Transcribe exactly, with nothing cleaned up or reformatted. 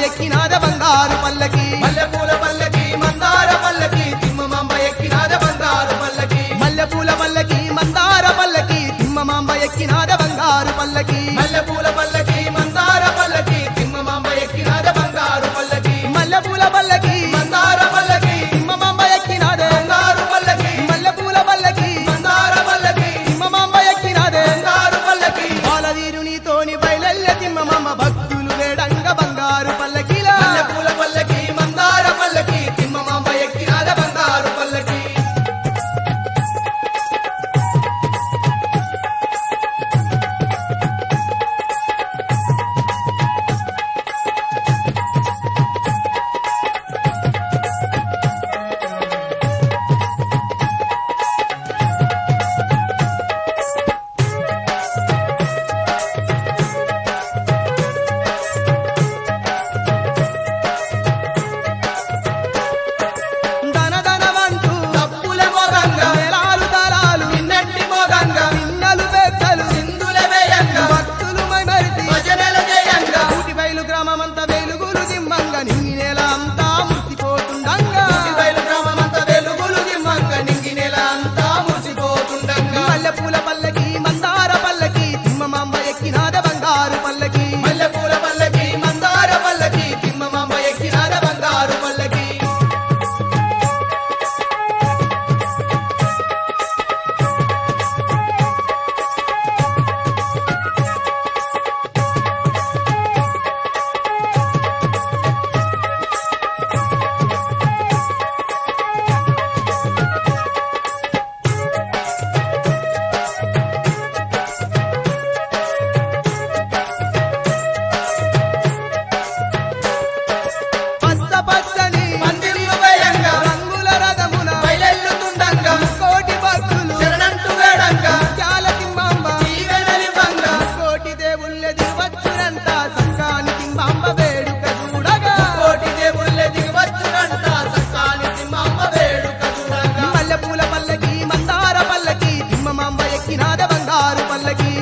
ఎక్కినాద బంగారు పల్లకి మల్లెపూల పల్లకి మందార పల్లకి తిమ్మమాంబ ఎక్కినాద బంగారు పల్లకి మల్లెపూల పల్లకి మందార పల్లకి తిమ్మమాంబ ఎక్కినాద బంగారు పల్లకి మల్లెపూల పల్లకి మందార పల్లకి తిమ్మమాంబ ఎక్కినాద బంగారు పల్లకి మల్లెపూల పల్లకి మందార పల్లకి తిమ్మమాంబ ఎక్కినాద బంగారు పల్లకి మల్లెపూల పల్లకి మందార పల్లకి తిమ్మమాంబ ఎక్కినాద బంగారు పల్లకి బాలవీరునితోని బయలెల్ల తిమ్మమాంబ భక్తులు వేడంగ బంగారు పల్లకిలా మల్లెపూల పల్లకి మందార పల్లకి తిమ్మమాంబ ఎక్కినాద బంగారు పల్లకి ధన ధనవంటూ తప్పుల మోగంగా వేలాలు తలాలు నిన్నట్టి మోగంగా పిన్నలు పెద్దలు సింధుల వేయంగా భక్తులు మైమరిసి భజనల జయంగా ఊటి బయలు గ్రామమంతా వెలుగులు దిమ్మంగా నింగి నేల అంతా మురిసిపోతుండంగా బయలు గ్రామమంతా వెలుగులు దిమ్మంగా నింగి నెల అంతా మురిసిపోతుండంగా మల్లెపూల పల్లకి మందార పల్లకి తిమ్మమాంబ ఎక్కినాద బంగారు పల్లకి మల్లెపూల పల్లకి మందార పల్లకి తిమ్మమాంబ ఎక్కినాద బంగారు పల్లకి పచ్చ పచ్చని మందిర్లు వేయంగా రంగుల రథమున బయలెల్లుతుండంగా కోటి భక్తులు శరణంటూ వేడంగా త్యాల తిమ్మాంబ ఈవెనలివ్వంగా కోటి దేవుళ్ళ దిగవచ్చునంత సంకాని తిమ్మాంబ వేడుక చూడగా కోటి దేవుళ్ళ దిగవచ్చునంట సక్కాని తిమ్మమ్మ వేడుక చూడంగా మల్లెపూల పల్లకి మందార పల్లకి తిమ్మమాంబ ఎక్కినాద బంగారు పల్లకి